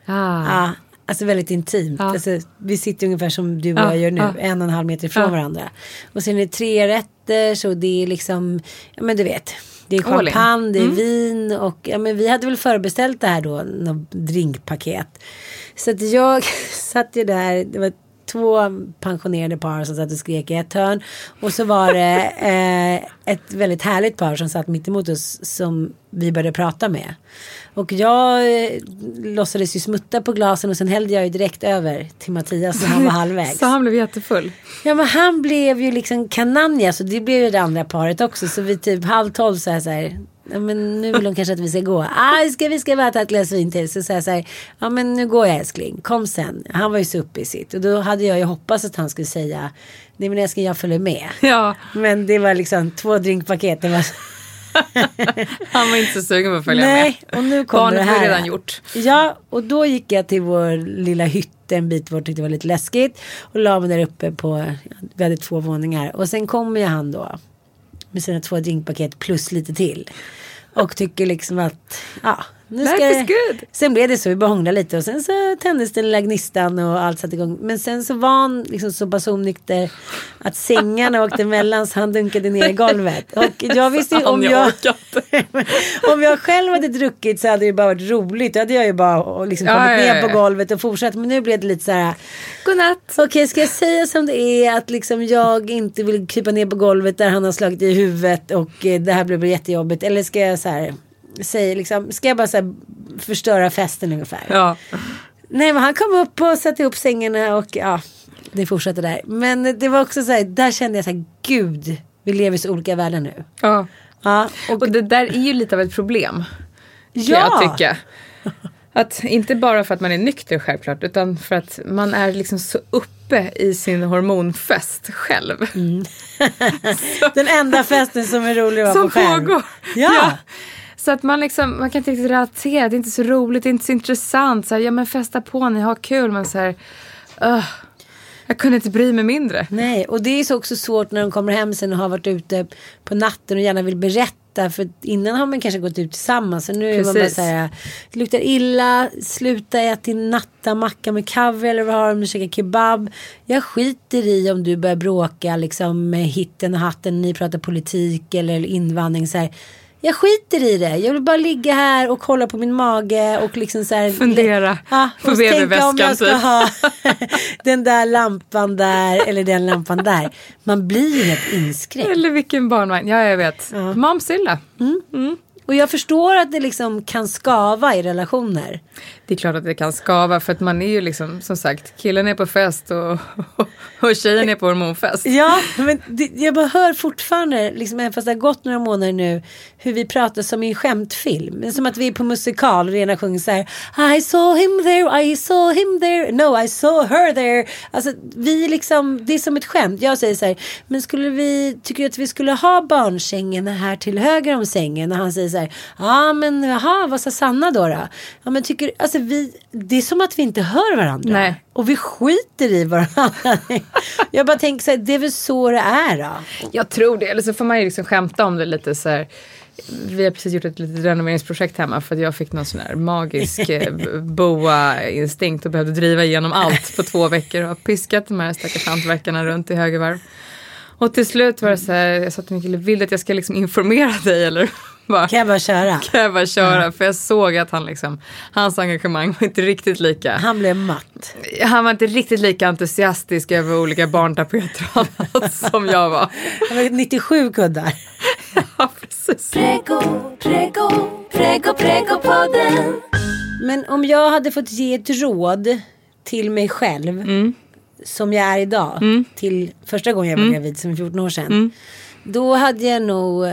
Alltså väldigt intimt. Alltså, vi sitter ungefär som du och jag gör nu, 1,5 meter ifrån varandra. Och sen är det 3 rätter, så det är liksom, ja men du vet, det är champagne, det är vin, och ja, men vi hade väl förbeställt det här då, något drinkpaket. Så att jag satt ju där, det var 2 pensionerade par som satt och skrek i ett hörn. Och så var det ett väldigt härligt par som satt mitt emot oss, som vi började prata med. Och jag låtsades ju smutta på glasen, och sen hällde jag ju direkt över till Mattias när han var halvvägs. Så han blev jättefull? Ja, men han blev ju liksom kananja, så det blev ju det andra paret också. Så vi typ 11:30 så här, ja, men nu vill de kanske att vi ska gå. Vi ska bara ta ett glas vin till. Så säger jag så här, ja men nu går jag älskling, kom sen. Han var ju så uppe i sitt. Och då hade jag ju hoppats att han skulle säga, nej men älskling, jag följer med. Ja. Men det var liksom 2 drinkpaket. Det var... Han var inte så sugen på att följa med. Och nu kom det här. Barnet var redan gjort. Ja, och då gick jag till vår lilla hytte en bit bort, tyckte det var lite läskigt. Och la mig där uppe på, vi hade 2 våningar. Och sen kommer ju han då med sina 2 drinkpaket plus lite till. Och tycker liksom att, nu ska det. Sen blev det så, vi bara hånglade lite. Och sen så tändes den lilla gnistan och allt satt igång. Men sen så var han liksom så pass onykter att sängarna åkte emellan, så han dunkade ner i golvet. Och jag visste ju, om jag själv hade druckit så hade det ju bara varit roligt. Då hade jag ju bara liksom kommit ner på golvet och fortsatt. Men nu blev det lite så här, godnatt. Okej, ska jag säga som det är, att liksom jag inte vill krypa ner på golvet där han har slagit i huvudet och det här blev jättejobbigt. Eller ska jag så här säger liksom, ska jag bara så här förstöra festen ungefär? Ja. Nej, men han kom upp och satte upp sängarna och det fortsatte där. Men det var också så här, där kände jag så här, gud, vi lever i så olika världar nu. Ja. Och det där är ju lite av ett problem. Jag tycker. Att inte bara för att man är nykter självklart, utan för att man är liksom så uppe i sin hormonfest själv. Den enda festen som är rolig att vara på själv. Som pågår. Ja. Så att man kan inte riktigt relatera. Det är inte så roligt, det är inte så intressant. Så här, ja men festa på, ni har kul. Men så här, jag kunde inte bry mig mindre. Nej, och det är så också svårt när de kommer hem sen och har varit ute på natten och gärna vill berätta. För innan har man kanske gått ut tillsammans. Så nu är man bara så här, det luktar illa, sluta äta din nattamacka med kaviar eller vad har de, käka kebab. Jag skiter i om du börjar bråka liksom med hitten och hatten, ni pratar politik eller invandring så här. Jag skiter i det. Jag vill bara ligga här och kolla på min mage och liksom så här fundera på BB-väskan om jag ska ha den där lampan där eller den lampan där. Man blir ju helt inskränkt. Eller vilken barnvagn. Ja, jag vet. Momsilla. Och jag förstår att det liksom kan skava i relationer. Det är klart att det kan skava för att man är ju liksom, som sagt, killen är på fest och tjejen är på hormonfest. Ja, men jag bara hör fortfarande, liksom, även fast det har gått några månader nu, hur vi pratar som i en skämtfilm. Men som att vi är på musikal och det ena sjunger så här: I saw him there, I saw him there, no I saw her there. Alltså vi liksom, det är som ett skämt. Jag säger så här, men tycker du att vi skulle ha barnsängen här till höger om sängen? Och han säger så här, ja men jaha, vad sa Sanna då? Ja men tycker, alltså det är som att vi inte hör varandra. Nej. Och vi skiter i varandra. Jag bara tänker så här, det är väl så det är då? Jag tror det, eller så får man ju liksom skämta om det lite så här. Vi har precis gjort ett litet renoveringsprojekt hemma för att jag fick någon sån här magisk boa-instinkt och behövde driva igenom allt på 2 veckor och har piskat de här stackars hantverkarna runt i högervarv. Och till slut var det så här, jag sa till Mikael, vill att jag ska liksom informera dig eller bara, kan jag bara köra? Kan jag bara köra? Ja. För jag såg att han liksom, hans engagemang var inte riktigt lika. Han blev matt. Han var inte riktigt lika entusiastisk över olika barntapeter och annat som jag var. Han var 97 kuddar. Ja, precis. Prego-podden. Men om jag hade fått ge ett råd till mig själv som jag är idag till första gången jag var gravid som 14 år sedan. Då hade jag nog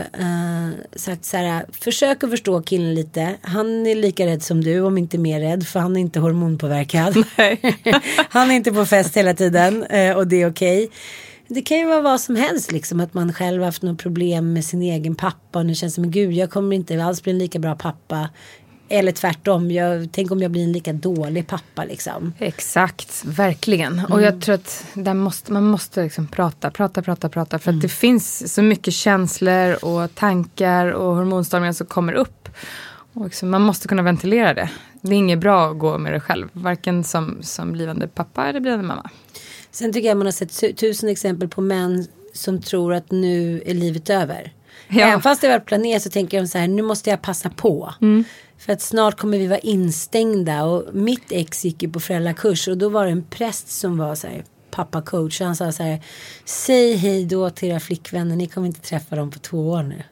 sagt så här: försök att förstå killen lite. Han är lika rädd som du, om inte mer rädd, för han är inte hormonpåverkad. Nej. Han är inte på fest hela tiden och det är okej. Det kan ju vara vad som helst liksom, att man själv har haft något problem med sin egen pappa och nu känns det som, gud, jag kommer inte alls bli en lika bra pappa. Eller tvärtom, tänk om jag blir en lika dålig pappa liksom. Exakt, verkligen. Och jag tror att man måste liksom prata. För att det finns så mycket känslor och tankar och hormonstormningar som kommer upp. Och liksom, man måste kunna ventilera det. Det är inget bra att gå med det själv. Varken som blivande pappa eller blivande mamma. Sen tycker jag man har sett 1000 exempel på män som tror att nu är livet över. Ja. Även fast det var planerat så tänker de så här, nu måste jag passa på. För att snart kommer vi vara instängda. Och mitt ex gick ju på föräldrakurs och då var det en präst som var så här, pappa-coach. Och han sa så här, säg hej då till era flickvänner, ni kommer inte träffa dem på 2 år nu.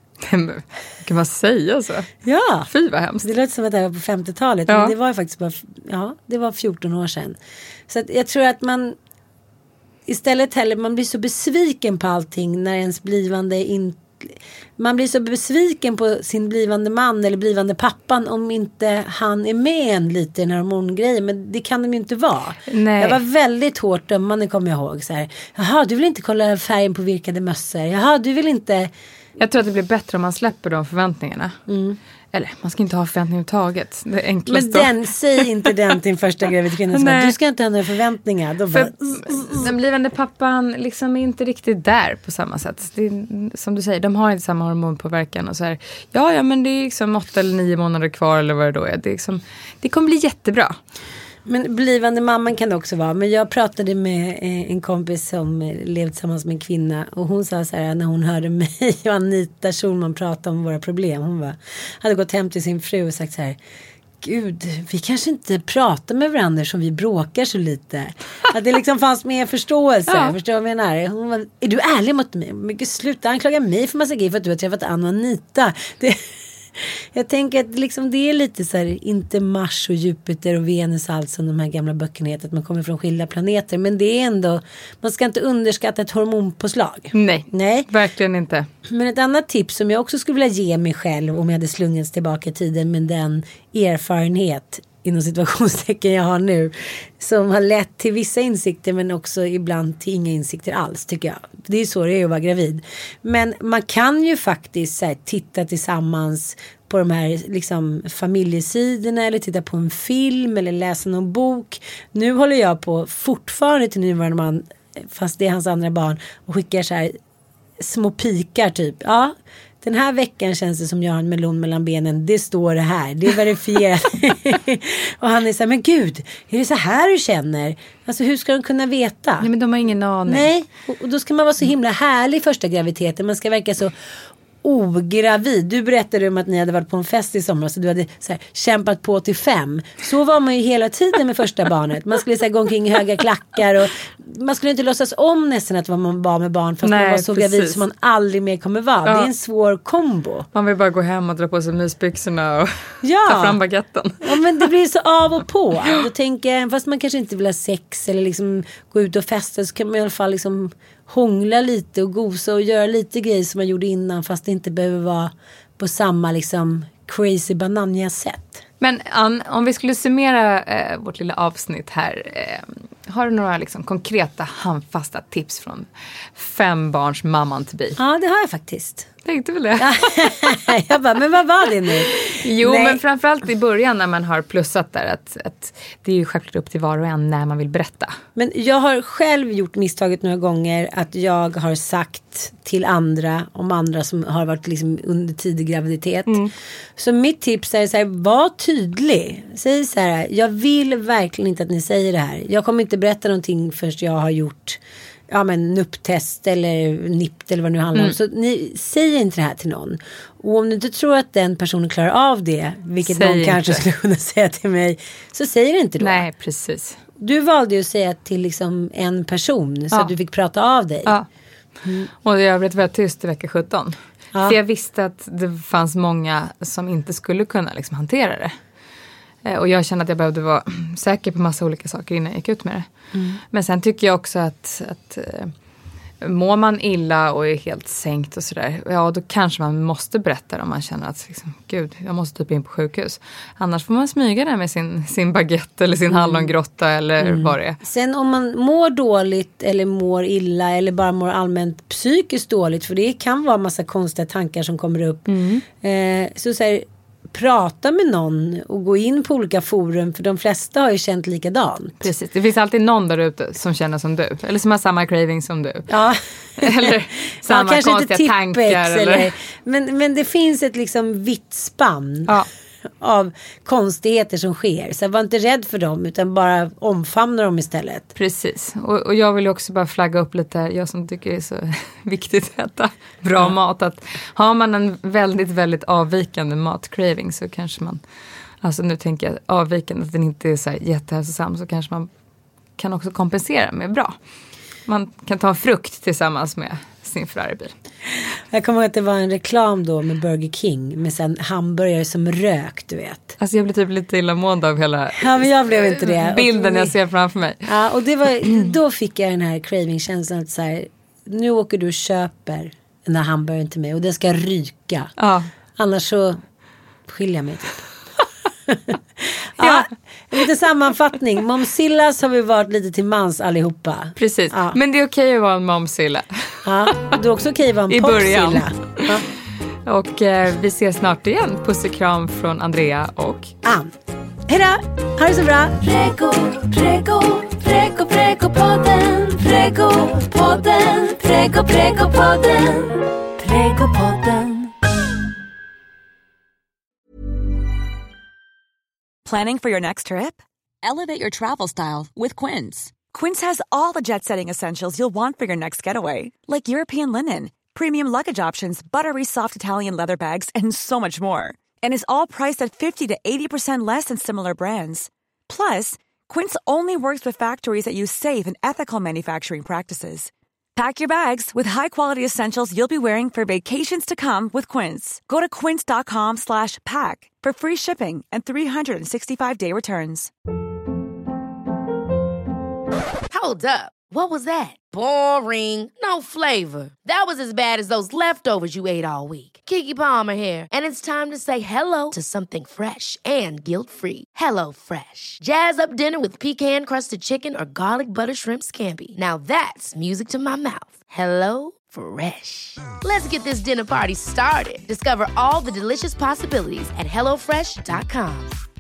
Kan man säga så? Ja. Fy vad hemskt. Det låter som att det var på 50-talet. Ja. Men det var ju faktiskt bara, det var 14 år sedan. Så att jag tror att man istället heller, man blir så besviken på allting när ens blivande man blir så besviken på sin blivande man eller blivande pappan om inte han är med en lite i den här hormongrejen. Men det kan de ju inte vara. Nej. Jag var väldigt hårt dömande, kommer jag ihåg. Så här, jaha, du vill inte kolla färgen på virkade mössor. Jaha, du vill inte... Jag tror att det blir bättre om man släpper de förväntningarna. Eller, man ska inte ha förväntningar överhuvudtaget. Det är enklast. Men säg inte den till första gravidkvinnan. Du ska inte ha några förväntningar. Då bara... Den blivande pappan liksom är inte riktigt där på samma sätt. Det är, som du säger, de har inte samma hormonpåverkan. Och så här, ja, men det är liksom 8 eller 9 månader kvar eller vad det då är. Det, är liksom, det kommer bli jättebra. Men blivande mamman kan det också vara. Men jag pratade med en kompis som levde tillsammans med en kvinna. Och hon sa så här, när hon hörde mig och Anita Schulman prata om våra problem. Hon hade gått hem till sin fru och sagt så här, gud, vi kanske inte pratar med varandra som vi bråkar så lite. Att det liksom fanns mer förståelse. Ja. Förstår vad jag menar? Hon var, är du ärlig mot mig? Mycket sluta anklaga mig för massa grejer för att du har träffat Anna och Anita. Jag tänker att liksom det är lite så här, inte Mars och Jupiter och Venus allt som de här gamla böckerna heter, att man kommer från skilda planeter, men det är ändå, man ska inte underskatta ett hormonpåslag. Nej, verkligen inte. Men ett annat tips som jag också skulle vilja ge mig själv om jag hade slungits tillbaka i tiden med den erfarenhet inom situationstecken jag har nu, som har lett till vissa insikter men också ibland till inga insikter alls, tycker jag. Det är så det är att vara gravid. Men man kan ju faktiskt så här, titta tillsammans på de här liksom, familjesidorna eller titta på en film eller läsa någon bok. Nu håller jag på fortfarande till nuvarande man, fast det är hans andra barn, och skickar så här små pikar typ. Ja, den här veckan känns det som jag har en melon mellan benen. Det står det här. Det är verifierat. Och han är så här, men gud, är det så här du känner? Alltså hur ska de kunna veta? Nej, men de har ingen aning. Nej, och då ska man vara så himla härlig första graviditeten. Man ska verka så ogravid. Du berättade om att ni hade varit på en fest i somras och du hade så här, kämpat på till 5. Så var man ju hela tiden med första barnet. Man skulle så här, gå omkring i höga klackar och man skulle inte låtsas om nästan att man var med barn fast man var så gravid som man aldrig mer kommer vara. Det är en svår kombo. Man vill bara gå hem och dra på sig mysbyxorna och ta fram baguetten. Ja, men det blir så av och på. Då tänker jag, fast man kanske inte vill ha sex eller liksom gå ut och festa, så kan man i alla fall liksom hångla lite och gosa och göra lite grejer som man gjorde innan, fast det inte behöver vara på samma liksom crazy bananja sätt. Men Ann, om vi skulle summera vårt lilla avsnitt här, har du några liksom konkreta handfasta tips från 5 barns mamman to be? Ja, det har jag faktiskt. Tänkte väl det. Jag bara, men vad var det nu? Jo, men framförallt i början när man har plussat där att det är ju självklart upp till var och en när man vill berätta. Men jag har själv gjort misstaget några gånger att jag har sagt till andra om andra som har varit liksom under tidig graviditet. Så mitt tips är så här, var tydlig. Säg så här, jag vill verkligen inte att ni säger det här. Jag kommer inte berätta någonting förrän jag har gjort nupptest eller nippt eller vad det nu handlar om. Så ni säger inte det här till någon. Och om du inte tror att den personen klarar av det, vilket någon kanske skulle kunna säga till mig, så säger det inte då. Nej, precis. Du valde ju att säga till liksom en person så att du fick prata av dig. Ja. Och jag blev väldigt tyst i vecka 17. För jag visste att det fanns många som inte skulle kunna liksom hantera det. Och jag kände att jag behövde vara säker på massa olika saker innan jag gick ut med det. Men sen tycker jag också att mår man illa och är helt sänkt och sådär, då kanske man måste berätta om man känner att liksom, gud, jag måste typ in på sjukhus. Annars får man smyga där med sin baguette eller sin hallongrotta eller vad det är. Sen om man mår dåligt eller mår illa eller bara mår allmänt psykiskt dåligt, för det kan vara massa konstiga tankar som kommer upp. Så säger prata med någon och gå in på olika forum, för de flesta har ju känt likadant. Precis, det finns alltid någon där ute som känner som du, eller som har samma craving som du. Ja. Eller samma konstiga tankar. Eller... Men det finns ett liksom vitt spann av konstigheter som sker. Så var inte rädd för dem, utan bara omfamna dem istället. Precis, och jag vill också bara flagga upp lite, jag som tycker det är så viktigt att äta bra mat, att har man en väldigt, väldigt avvikande matcraving så kanske man, alltså nu tänker jag avvikande, att den inte är så här jättehälsosam, så kanske man kan också kompensera med bra. Man kan ta frukt tillsammans med sin Ferrari-bil. Jag kommer ihåg att det var en reklam då med Burger King med sen hamburgare som rök, du vet. Alltså jag blev typ lite illamående av hela men jag blev inte det. bilden jag ser framför mig. Ja, och det var, då fick jag den här craving-känslan att så här, nu åker du och köper den här hamburgaren till mig och den ska ryka. Ja. Annars så skiljer jag mig typ. En liten sammanfattning. Momsillas har vi varit lite till mans allihopa. Precis, men det är okej att vara en momsilla. Ja, det är också okej att vara en popsilla. Och vi ses snart igen. Puss och kram från Andrea och Ann. Hejdå, ha det så bra. Pregopodden, Pregopodden. Planning for your next trip? Elevate your travel style with Quince. Quince has all the jet-setting essentials you'll want for your next getaway, like European linen, premium luggage options, buttery soft Italian leather bags, and so much more. And is all priced at 50 to 80% less than similar brands. Plus, Quince only works with factories that use safe and ethical manufacturing practices. Pack your bags with high-quality essentials you'll be wearing for vacations to come with Quince. Go to quince.com/pack for free shipping and 365-day returns. Hold up. What was that? Boring. No flavor. That was as bad as those leftovers you ate all week. Keke Palmer here, and it's time to say hello to something fresh and guilt-free. Hello Fresh. Jazz up dinner with pecan-crusted chicken or garlic butter shrimp scampi. Now that's music to my mouth. Hello Fresh. Let's get this dinner party started. Discover all the delicious possibilities at hellofresh.com.